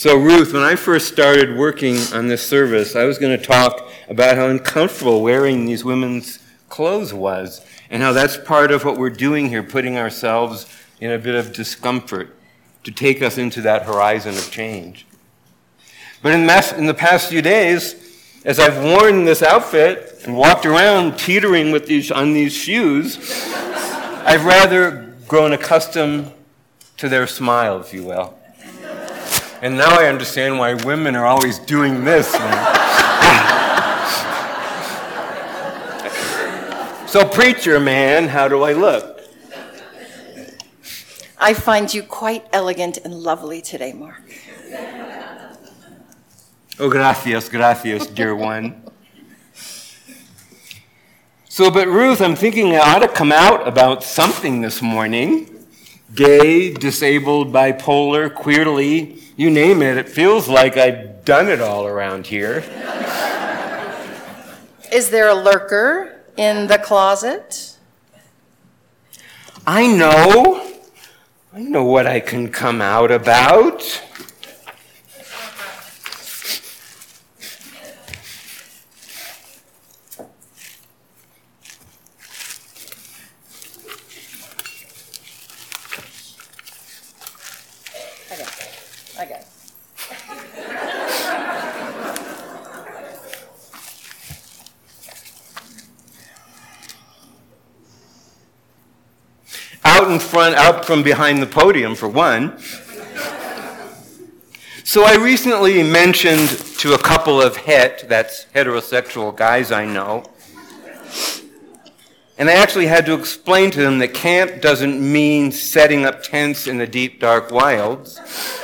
So Ruth, when I first started working on this service, I was going to talk about how uncomfortable wearing these women's clothes was, and how that's part of what we're doing here, putting ourselves in a bit of discomfort to take us into that horizon of change. But in the past few days, as I've worn this outfit and walked around teetering on these shoes, I've rather grown accustomed to their smile, if you will. And now I understand why women are always doing this. So, preacher man, how do I look? I find you quite elegant and lovely today, Mark. Oh, gracias, dear one. So, but Ruth, I'm thinking I ought to come out about something this morning. Gay, disabled, bipolar, queerly, you name it. It feels like I've done it all around here. Is there a lurker in the closet? I know what I can come out about. I got it. Out in front, out from behind the podium, for one. So I recently mentioned to a couple of that's heterosexual guys I know, and I actually had to explain to them that camp doesn't mean setting up tents in the deep, dark wilds,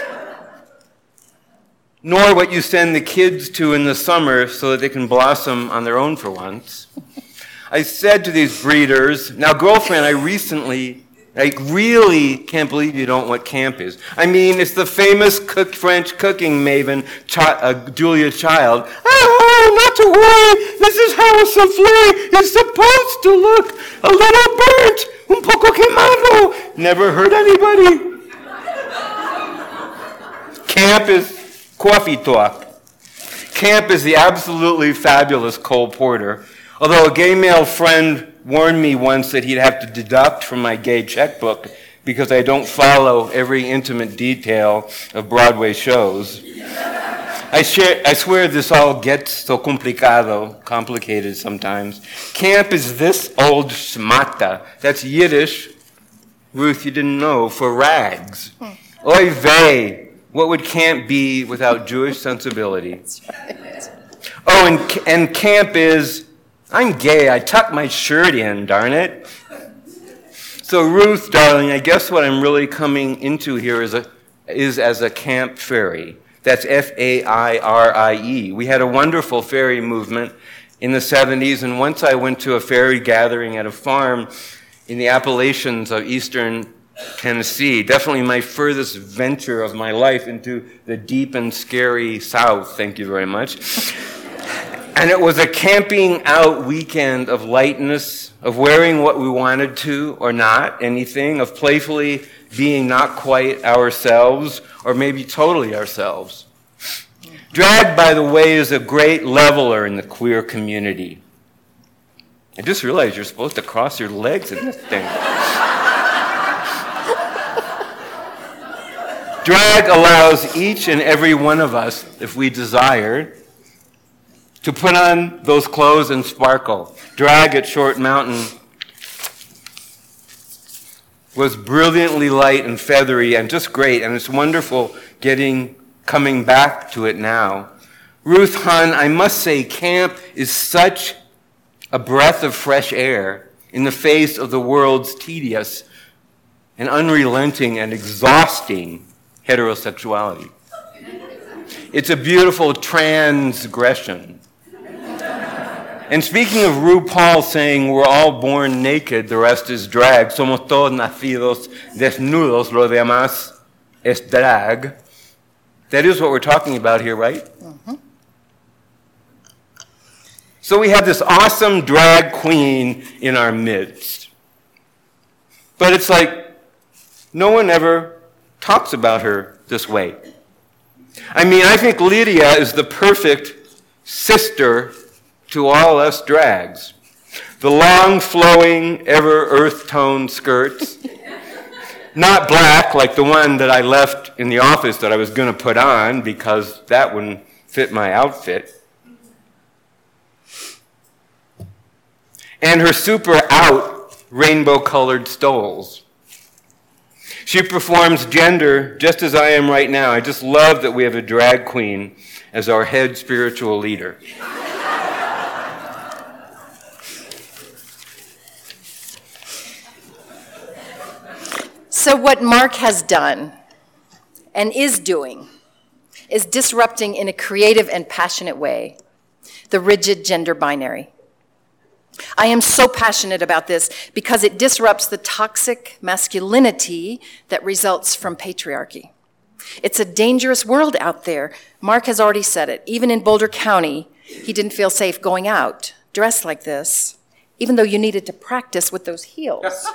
nor what you send the kids to in the summer so that they can blossom on their own for once. I said to these breeders, now girlfriend, I really can't believe you don't know what camp is. I mean, it's the famous French cooking maven, Julia Child. Oh, not to worry, this is how a soufflé is supposed to look. A little burnt, un poco quemado. Never hurt anybody. Camp is coffee talk. Camp is the absolutely fabulous Cole Porter. Although a gay male friend warned me once that he'd have to deduct from my gay checkbook because I don't follow every intimate detail of Broadway shows. I swear this all gets so complicated sometimes. Camp is this old schmata. That's Yiddish, Ruth, you didn't know, for rags. Oy vey, what would camp be without Jewish sensibility? That's right. Oh, and camp is, I'm gay, I tuck my shirt in, darn it. So Ruth, darling, I guess what I'm really coming into here is as a camp fairy. That's F-A-I-R-I-E. We had a wonderful fairy movement in the 70s, and once I went to a fairy gathering at a farm in the Appalachians of eastern Tennessee, definitely my furthest venture of my life into the deep and scary South, thank you very much. And it was a camping out weekend of lightness, of wearing what we wanted to or not, anything, of playfully being not quite ourselves or maybe totally ourselves. Drag, by the way, is a great leveler in the queer community. I just realized you're supposed to cross your legs in this thing. Drag allows each and every one of us, if we desire, to put on those clothes and sparkle. Drag at Short Mountain was brilliantly light and feathery and just great, and it's wonderful coming back to it now. Ruth Hahn, I must say, camp is such a breath of fresh air in the face of the world's tedious and unrelenting and exhausting heterosexuality. It's a beautiful transgression. And speaking of RuPaul saying we're all born naked, the rest is drag, somos todos nacidos desnudos, lo demás es drag. That is what we're talking about here, right? Mm-hmm. So we have this awesome drag queen in our midst. But it's like no one ever talks about her this way. I mean, I think Lydia is the perfect sister to all us drags. The long, flowing, ever earth-toned skirts, not black like the one that I left in the office that I was going to put on because that wouldn't fit my outfit. And her super out rainbow-colored stoles. She performs gender just as I am right now. I just love that we have a drag queen as our head spiritual leader. So what Mark has done and is doing is disrupting in a creative and passionate way the rigid gender binary. I am so passionate about this because it disrupts the toxic masculinity that results from patriarchy. It's a dangerous world out there. Mark has already said it. Even in Boulder County, he didn't feel safe going out dressed like this, even though you needed to practice with those heels.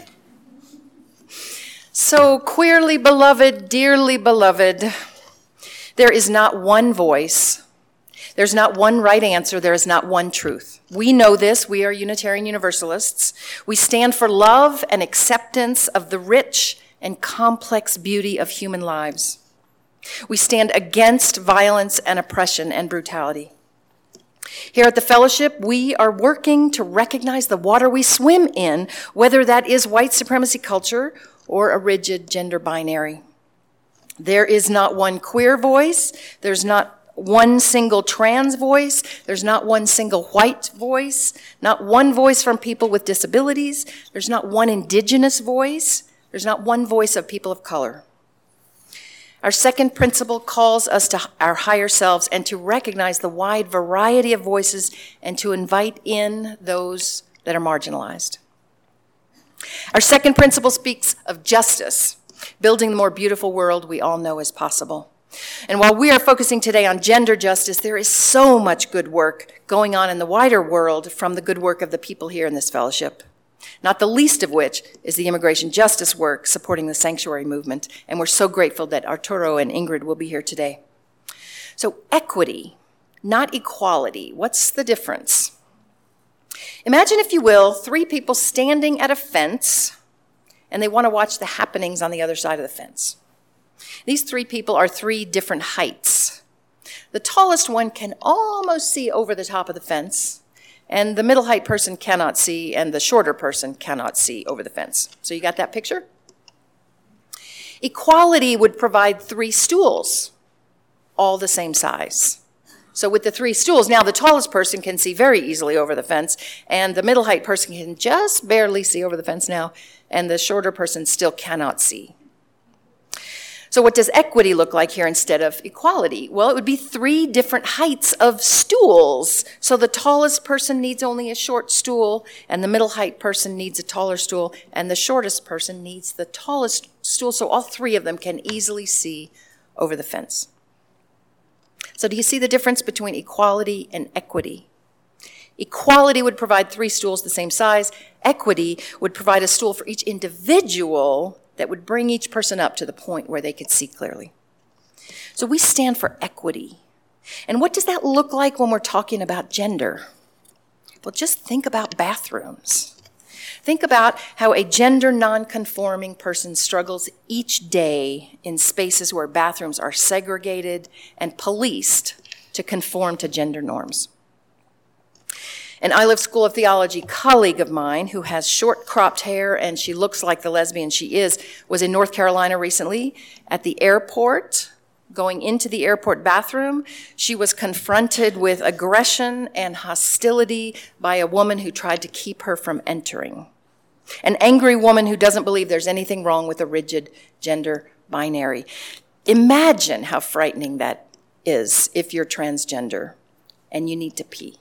So, queerly beloved, dearly beloved, there is not one voice. There's not one right answer. There is not one truth. We know this. We are Unitarian Universalists. We stand for love and acceptance of the rich and complex beauty of human lives. We stand against violence and oppression and brutality. Here at the Fellowship, we are working to recognize the water we swim in, whether that is white supremacy culture or a rigid gender binary. There is not one queer voice. There's not one single trans voice. There's not one single white voice. Not one voice from people with disabilities. There's not one indigenous voice. There's not one voice of people of color. Our second principle calls us to our higher selves and to recognize the wide variety of voices and to invite in those that are marginalized. Our second principle speaks of justice, building the more beautiful world we all know is possible. And while we are focusing today on gender justice, there is so much good work going on in the wider world from the good work of the people here in this fellowship, not the least of which is the immigration justice work supporting the sanctuary movement. And we're so grateful that Arturo and Ingrid will be here today. So equity, not equality. What's the difference? Imagine, if you will, three people standing at a fence, and they want to watch the happenings on the other side of the fence. These three people are three different heights. The tallest one can almost see over the top of the fence, and the middle height person cannot see, and the shorter person cannot see over the fence. So you got that picture? Equality would provide three stools, all the same size. So with the three stools, now the tallest person can see very easily over the fence, and the middle height person can just barely see over the fence now, and the shorter person still cannot see. So what does equity look like here instead of equality? Well, it would be three different heights of stools. So the tallest person needs only a short stool, and the middle height person needs a taller stool, and the shortest person needs the tallest stool, so all three of them can easily see over the fence. So do you see the difference between equality and equity? Equality would provide three stools the same size. Equity would provide a stool for each individual that would bring each person up to the point where they could see clearly. So we stand for equity. And what does that look like when we're talking about gender? Well, just think about bathrooms. Think about how a gender non-conforming person struggles each day in spaces where bathrooms are segregated and policed to conform to gender norms. An Iliff School of Theology colleague of mine who has short cropped hair and she looks like the lesbian she is, was in North Carolina recently at the airport. Going into the airport bathroom, she was confronted with aggression and hostility by a woman who tried to keep her from entering. An angry woman who doesn't believe there's anything wrong with a rigid gender binary. Imagine how frightening that is if you're transgender and you need to pee.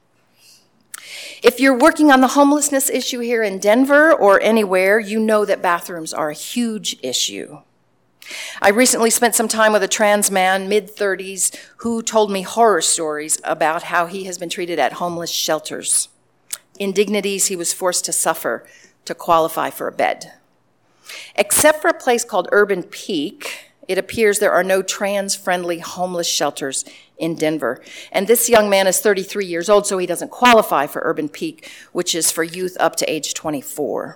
If you're working on the homelessness issue here in Denver or anywhere, you know that bathrooms are a huge issue. I recently spent some time with a trans man, mid-30s, who told me horror stories about how he has been treated at homeless shelters, indignities he was forced to suffer to qualify for a bed. Except for a place called Urban Peak, it appears there are no trans-friendly homeless shelters in Denver. And this young man is 33 years old, so he doesn't qualify for Urban Peak, which is for youth up to age 24.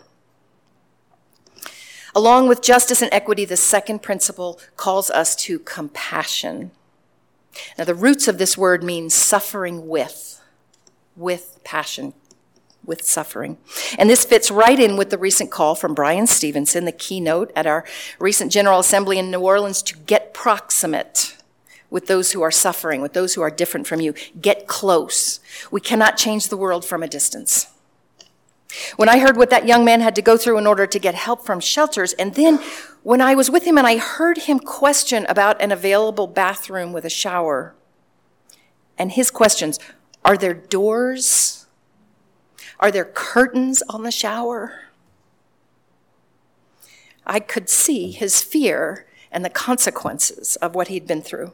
Along with justice and equity, the second principle calls us to compassion. Now, the roots of this word mean suffering with passion, with suffering. And this fits right in with the recent call from Brian Stevenson, the keynote at our recent General Assembly in New Orleans, to get proximate with those who are suffering, with those who are different from you. Get close. We cannot change the world from a distance. When I heard what that young man had to go through in order to get help from shelters, and then when I was with him and I heard him question about an available bathroom with a shower, and his questions, are there doors? Are there curtains on the shower? I could see his fear and the consequences of what he'd been through.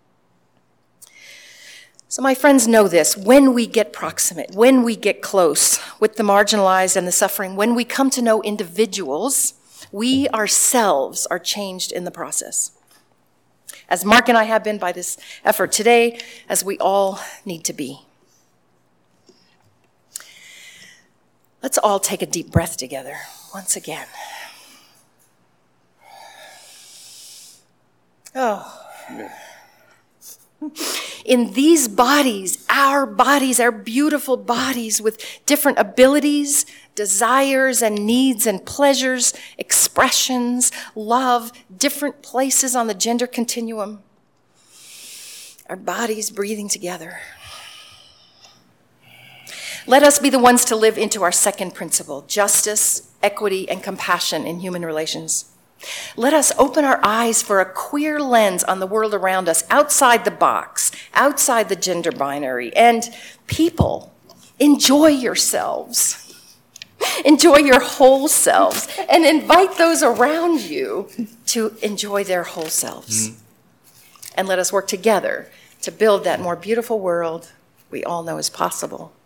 So my friends know this. When we get proximate, when we get close with the marginalized and the suffering, when we come to know individuals, we ourselves are changed in the process. As Mark and I have been by this effort today, as we all need to be. Let's all take a deep breath together once again. Oh. In these bodies, our beautiful bodies with different abilities, desires and needs and pleasures, expressions, love, different places on the gender continuum, our bodies breathing together. Let us be the ones to live into our second principle, justice, equity, and compassion in human relations. Let us open our eyes for a queer lens on the world around us, outside the box, outside the gender binary. And people, enjoy yourselves. Enjoy your whole selves. And invite those around you to enjoy their whole selves. And let us work together to build that more beautiful world we all know is possible.